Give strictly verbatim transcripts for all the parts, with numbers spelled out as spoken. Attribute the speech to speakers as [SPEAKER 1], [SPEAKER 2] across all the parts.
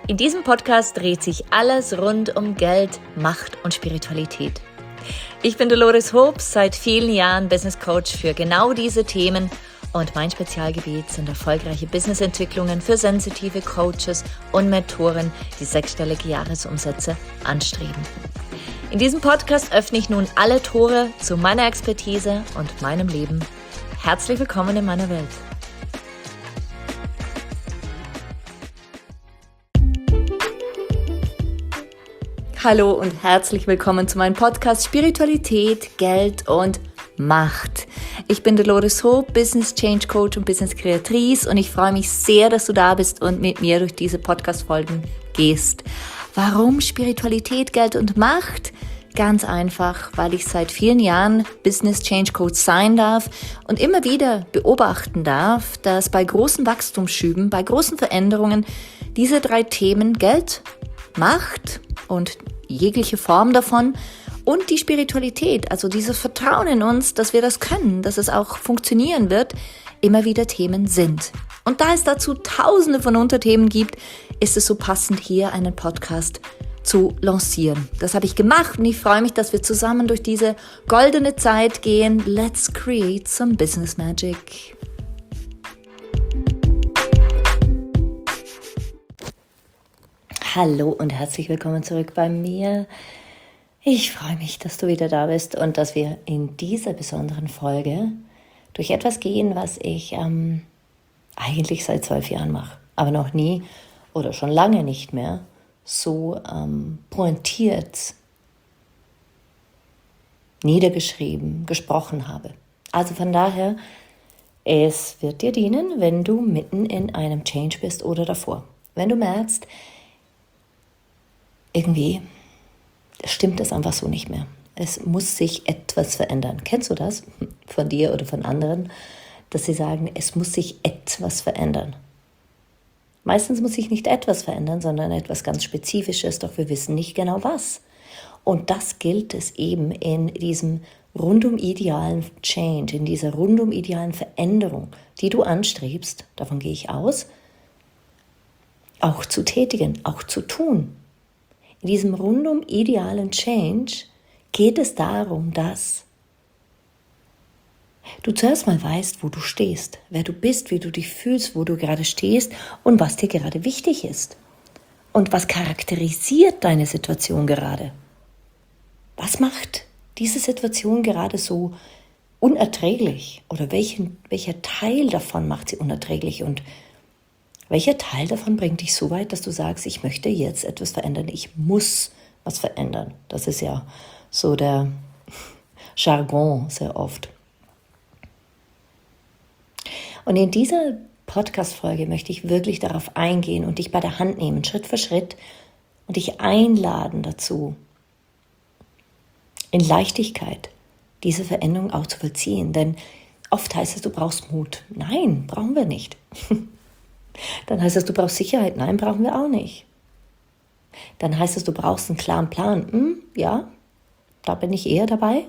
[SPEAKER 1] In diesem Podcast dreht sich alles rund um Geld, Macht und Spiritualität. Ich bin Dolores Hobbs, seit vielen Jahren Business Coach für genau diese Themen und mein Spezialgebiet sind erfolgreiche Businessentwicklungen für sensitive Coaches und Mentoren, die sechsstellige Jahresumsätze anstreben. In diesem Podcast öffne ich nun alle Tore zu meiner Expertise und meinem Leben. Herzlich willkommen in meiner Welt. Hallo und herzlich willkommen zu meinem Podcast Spiritualität, Geld und Macht. Ich bin Dolores Hobbs, Business Change Coach und Business Kreatrice und ich freue mich sehr, dass du da bist und mit mir durch diese Podcast-Folgen gehst. Warum Spiritualität, Geld und Macht? Ganz einfach, weil ich seit vielen Jahren Business Change Coach sein darf und immer wieder beobachten darf, dass bei großen Wachstumsschüben, bei großen Veränderungen diese drei Themen Geld, Macht und jegliche Form davon und die Spiritualität, also dieses Vertrauen in uns, dass wir das können, dass es auch funktionieren wird, immer wieder Themen sind. Und da es dazu tausende von Unterthemen gibt, ist es so passend, hier einen Podcast zu lancieren. Das habe ich gemacht und ich freue mich, dass wir zusammen durch diese goldene Zeit gehen. Let's create some business magic. Hallo und herzlich willkommen zurück bei mir. Ich freue mich, dass du wieder da bist und dass wir in dieser besonderen Folge durch etwas gehen, was ich ähm, eigentlich seit zwölf Jahren mache, aber noch nie oder schon lange nicht mehr so ähm, pointiert niedergeschrieben, gesprochen habe. Also von daher, es wird dir dienen, wenn du mitten in einem Change bist oder davor. Wenn du merkst, irgendwie stimmt es einfach so nicht mehr. Es muss sich etwas verändern. Kennst du das von dir oder von anderen, dass sie sagen, es muss sich etwas verändern? Meistens muss sich nicht etwas verändern, sondern etwas ganz Spezifisches, doch wir wissen nicht genau was. Und das gilt es eben in diesem rundum idealen Change, in dieser rundum idealen Veränderung, die du anstrebst, davon gehe ich aus, auch zu tätigen, auch zu tun. In diesem rundum idealen Change geht es darum, dass du zuerst mal weißt, wo du stehst, wer du bist, wie du dich fühlst, wo du gerade stehst und was dir gerade wichtig ist. Und was charakterisiert deine Situation gerade? Was macht diese Situation gerade so unerträglich? Oder welchen, welcher Teil davon macht sie unerträglich? Und welcher Teil davon bringt dich so weit, dass du sagst, ich möchte jetzt etwas verändern, ich muss was verändern? Das ist ja so der Jargon sehr oft. Und in dieser Podcast-Folge möchte ich wirklich darauf eingehen und dich bei der Hand nehmen, Schritt für Schritt, und dich einladen dazu, in Leichtigkeit diese Veränderung auch zu vollziehen. Denn oft heißt es, du brauchst Mut. Nein, brauchen wir nicht. Dann heißt es, du brauchst Sicherheit. Nein, brauchen wir auch nicht. Dann heißt es, du brauchst einen klaren Plan. Hm, ja, da bin ich eher dabei.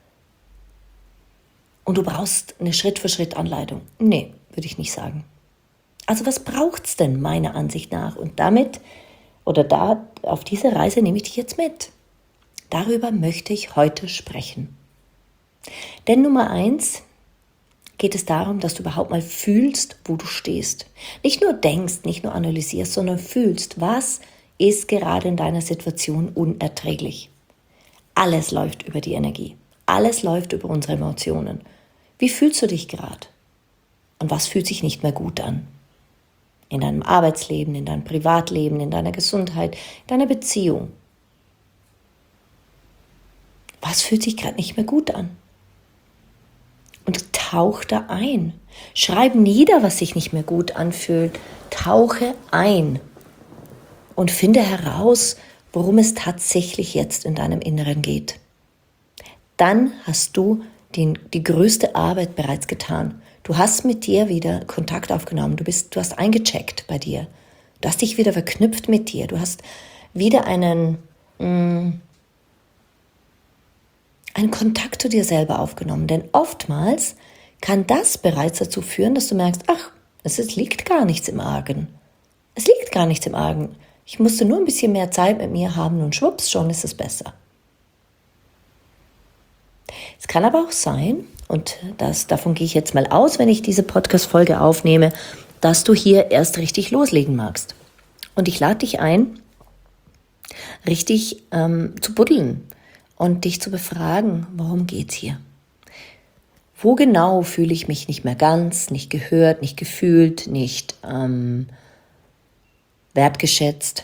[SPEAKER 1] Und du brauchst eine Schritt-für-Schritt-Anleitung. Nee, würde ich nicht sagen. Also was braucht es denn meiner Ansicht nach? Und damit, oder da, auf diese Reise nehme ich dich jetzt mit. Darüber möchte ich heute sprechen. Denn Nummer eins, geht es darum, dass du überhaupt mal fühlst, wo du stehst. Nicht nur denkst, nicht nur analysierst, sondern fühlst, was ist gerade in deiner Situation unerträglich. Alles läuft über die Energie. Alles läuft über unsere Emotionen. Wie fühlst du dich gerade? Und was fühlt sich nicht mehr gut an? In deinem Arbeitsleben, in deinem Privatleben, in deiner Gesundheit, in deiner Beziehung. Was fühlt sich gerade nicht mehr gut an? Und tauch da ein. Schreib nieder, was sich nicht mehr gut anfühlt. Tauche ein und finde heraus, worum es tatsächlich jetzt in deinem Inneren geht. Dann hast du die, die größte Arbeit bereits getan. Du hast mit dir wieder Kontakt aufgenommen. Du bist, du hast eingecheckt bei dir. Du hast dich wieder verknüpft mit dir. Du hast wieder einen, mh, einen Kontakt zu dir selber aufgenommen. Denn oftmals kann das bereits dazu führen, dass du merkst, ach, es liegt gar nichts im Argen. Es liegt gar nichts im Argen. Ich musste nur ein bisschen mehr Zeit mit mir haben und schwupps, schon ist es besser. Es kann aber auch sein, und das, davon gehe ich jetzt mal aus, wenn ich diese Podcast-Folge aufnehme, dass du hier erst richtig loslegen magst. Und ich lade dich ein, richtig ähm, zu buddeln und dich zu befragen, worum geht's hier? Wo genau fühle ich mich nicht mehr ganz, nicht gehört, nicht gefühlt, nicht ähm, wertgeschätzt?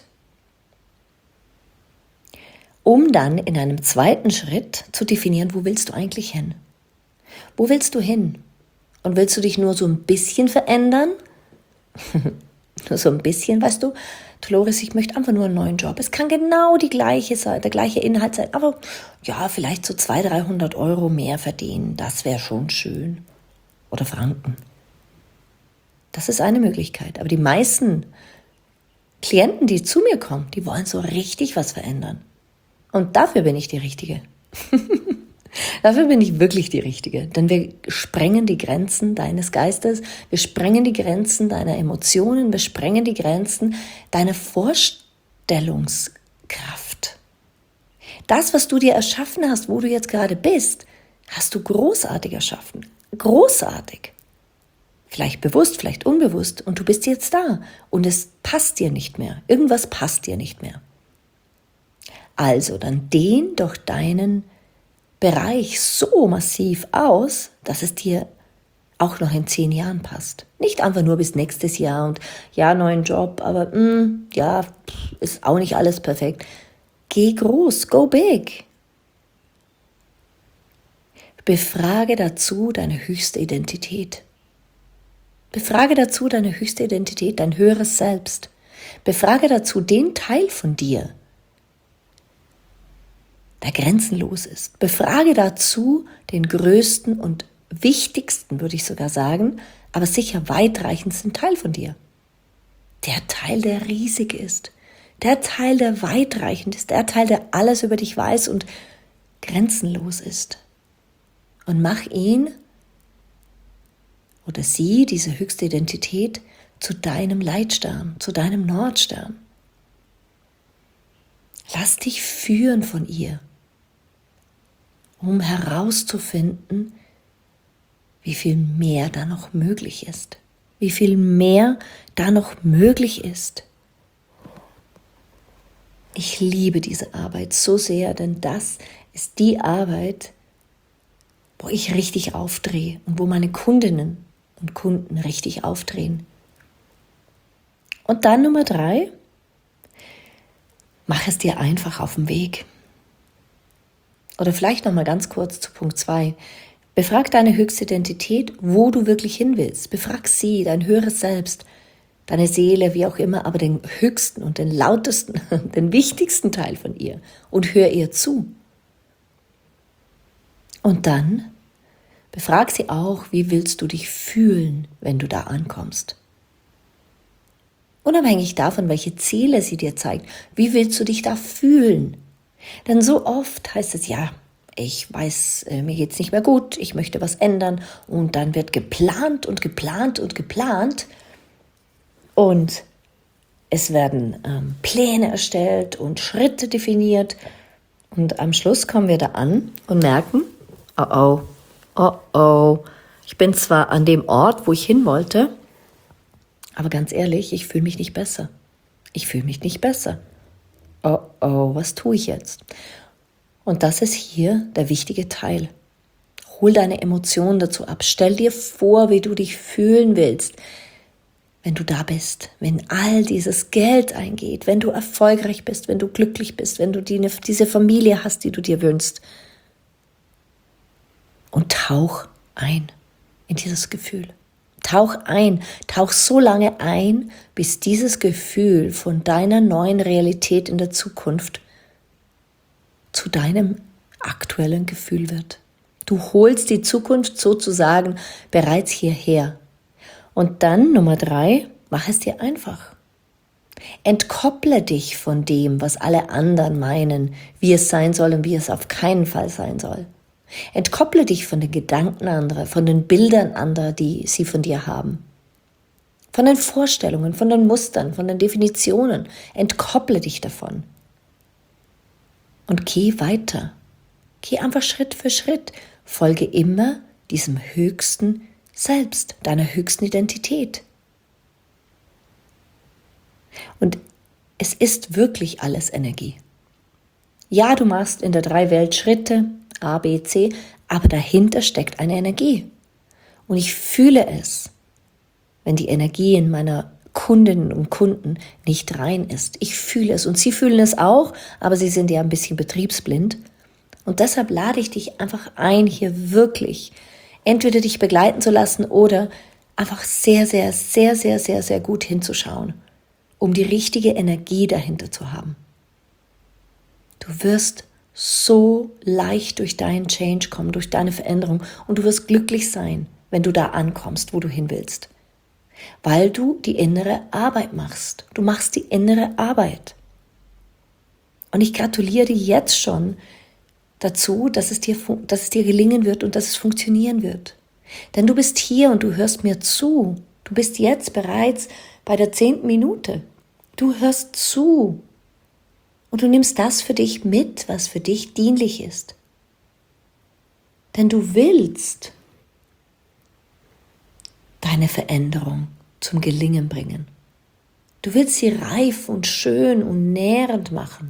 [SPEAKER 1] Um dann in einem zweiten Schritt zu definieren, wo willst du eigentlich hin? Wo willst du hin? Und willst du dich nur so ein bisschen verändern? Nur so ein bisschen, weißt du, Dolores, ich möchte einfach nur einen neuen Job. Es kann genau die gleiche sein, der gleiche Inhalt sein, aber ja, vielleicht so zweihundert, dreihundert Euro mehr verdienen, das wäre schon schön. Oder Franken. Das ist eine Möglichkeit. Aber die meisten Klienten, die zu mir kommen, die wollen so richtig was verändern. Und dafür bin ich die Richtige. Dafür bin ich wirklich die Richtige. Denn wir sprengen die Grenzen deines Geistes, wir sprengen die Grenzen deiner Emotionen, wir sprengen die Grenzen deiner Vorstellungskraft. Das, was du dir erschaffen hast, wo du jetzt gerade bist, hast du großartig erschaffen. Großartig. Vielleicht bewusst, vielleicht unbewusst. Und du bist jetzt da. Und es passt dir nicht mehr. Irgendwas passt dir nicht mehr. Also, dann dehn doch deinen Bereich so massiv aus, dass es dir auch noch in zehn Jahren passt. Nicht einfach nur bis nächstes Jahr und ja, neuen Job, aber mh, ja, ist auch nicht alles perfekt. Geh groß, go big. Befrage dazu deine höchste Identität. Befrage dazu deine höchste Identität, dein höheres Selbst. Befrage dazu den Teil von dir, der grenzenlos ist. Befrage dazu den größten und wichtigsten, würde ich sogar sagen, aber sicher weitreichendsten Teil von dir. Der Teil, der riesig ist. Der Teil, der weitreichend ist. Der Teil, der alles über dich weiß und grenzenlos ist. Und mach ihn oder sie, diese höchste Identität, zu deinem Leitstern, zu deinem Nordstern. Lass dich führen von ihr, um herauszufinden, wie viel mehr da noch möglich ist. Wie viel mehr da noch möglich ist. Ich liebe diese Arbeit so sehr, denn das ist die Arbeit, wo ich richtig aufdrehe und wo meine Kundinnen und Kunden richtig aufdrehen. Und dann Nummer drei, mach es dir einfach auf dem Weg. Oder vielleicht noch mal ganz kurz zu Punkt zwei. Befrag deine höchste Identität, wo du wirklich hin willst. Befrag sie, dein höheres Selbst, deine Seele, wie auch immer, aber den höchsten und den lautesten, den wichtigsten Teil von ihr und hör ihr zu. Und dann befrag sie auch, wie willst du dich fühlen, wenn du da ankommst. Unabhängig davon, welche Ziele sie dir zeigt, wie willst du dich da fühlen? Denn so oft heißt es, ja, ich weiß, äh, mir geht's nicht mehr gut, ich möchte was ändern und dann wird geplant und geplant und geplant und es werden ähm, Pläne erstellt und Schritte definiert und am Schluss kommen wir da an und merken, oh oh, oh oh, ich bin zwar an dem Ort, wo ich hin wollte, aber ganz ehrlich, ich fühle mich nicht besser. Ich fühle mich nicht besser. Oh oh, was tue ich jetzt? Und das ist hier der wichtige Teil. Hol deine Emotionen dazu ab. Stell dir vor, wie du dich fühlen willst, wenn du da bist, wenn all dieses Geld eingeht, wenn du erfolgreich bist, wenn du glücklich bist, wenn du die, diese Familie hast, die du dir wünschst. Und tauch ein in dieses Gefühl. Tauch ein, tauch so lange ein, bis dieses Gefühl von deiner neuen Realität in der Zukunft zu deinem aktuellen Gefühl wird. Du holst die Zukunft sozusagen bereits hierher. Und dann Nummer drei, mach es dir einfach. Entkopple dich von dem, was alle anderen meinen, wie es sein soll und wie es auf keinen Fall sein soll. Entkopple dich von den Gedanken anderer, von den Bildern anderer, die sie von dir haben. von den Vorstellungen, von den Mustern, von den Definitionen. Entkopple dich davon. Und geh weiter. Geh einfach Schritt für Schritt. Folge immer diesem höchsten Selbst, deiner höchsten Identität. Und es ist wirklich alles Energie. Ja, du machst in der Drei-Welt Schritte, A, B, C, aber dahinter steckt eine Energie. Und ich fühle es, wenn die Energie in meiner Kundinnen und Kunden nicht rein ist. Ich fühle es und sie fühlen es auch, aber sie sind ja ein bisschen betriebsblind. Und deshalb lade ich dich einfach ein, hier wirklich entweder dich begleiten zu lassen oder einfach sehr, sehr, sehr, sehr, sehr, sehr gut hinzuschauen, um die richtige Energie dahinter zu haben. Du wirst so leicht durch deinen Change kommen, durch deine Veränderung und du wirst glücklich sein, wenn du da ankommst, wo du hin willst. Weil du die innere Arbeit machst. Du machst die innere Arbeit. Und ich gratuliere dir jetzt schon dazu, dass es dir, dass es dir gelingen wird und dass es funktionieren wird. Denn du bist hier und du hörst mir zu. Du bist jetzt bereits bei der zehnten Minute. Du hörst zu. Und du nimmst das für dich mit, was für dich dienlich ist. Denn du willst deine Veränderung zum Gelingen bringen. Du willst sie reif und schön und nährend machen.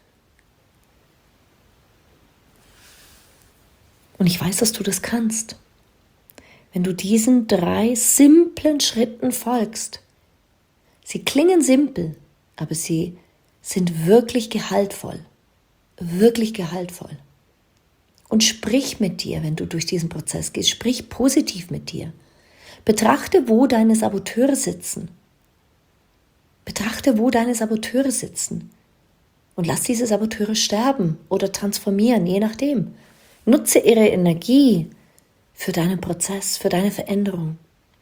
[SPEAKER 1] Und ich weiß, dass du das kannst. Wenn du diesen drei simplen Schritten folgst. Sie klingen simpel, aber sie sind wirklich gehaltvoll. Wirklich gehaltvoll. Und sprich mit dir, wenn du durch diesen Prozess gehst. Sprich positiv mit dir. Betrachte, wo deine Saboteure sitzen. Betrachte, wo deine Saboteure sitzen. Und lass diese Saboteure sterben oder transformieren, je nachdem. Nutze ihre Energie für deinen Prozess, für deine Veränderung.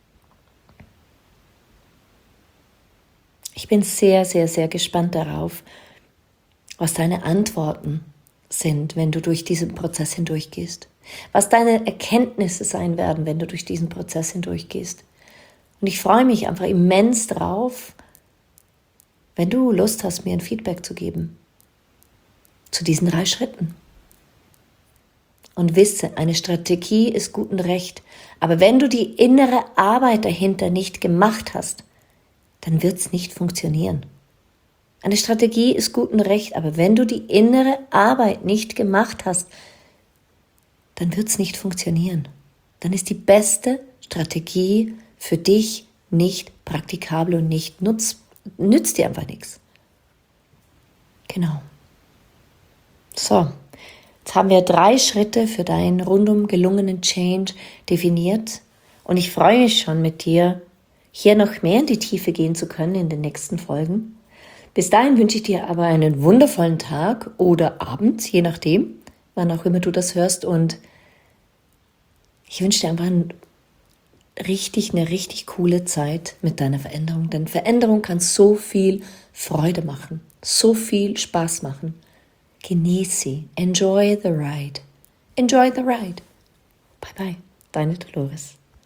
[SPEAKER 1] Ich bin sehr, sehr, sehr gespannt darauf, was deine Antworten sind, wenn du durch diesen Prozess hindurchgehst. Was deine Erkenntnisse sein werden, wenn du durch diesen Prozess hindurchgehst. Und ich freue mich einfach immens drauf, wenn du Lust hast, mir ein Feedback zu geben zu diesen drei Schritten. Und wisse, eine Strategie ist gut und recht, aber wenn du die innere Arbeit dahinter nicht gemacht hast, dann wird es nicht funktionieren. Eine Strategie ist gut und recht, aber wenn du die innere Arbeit nicht gemacht hast, dann wird es nicht funktionieren. Dann ist die beste Strategie für dich nicht praktikabel und nicht nutz, nützt dir einfach nichts. Genau. So, jetzt haben wir drei Schritte für deinen rundum gelungenen Change definiert und ich freue mich schon mit dir, hier noch mehr in die Tiefe gehen zu können in den nächsten Folgen. Bis dahin wünsche ich dir aber einen wundervollen Tag oder Abend, je nachdem, wann auch immer du das hörst. Und ich wünsche dir einfach ein richtig, eine richtig coole Zeit mit deiner Veränderung. Denn Veränderung kann so viel Freude machen, so viel Spaß machen. Genieß sie. Enjoy the ride. Enjoy the ride. Bye bye. Deine Dolores.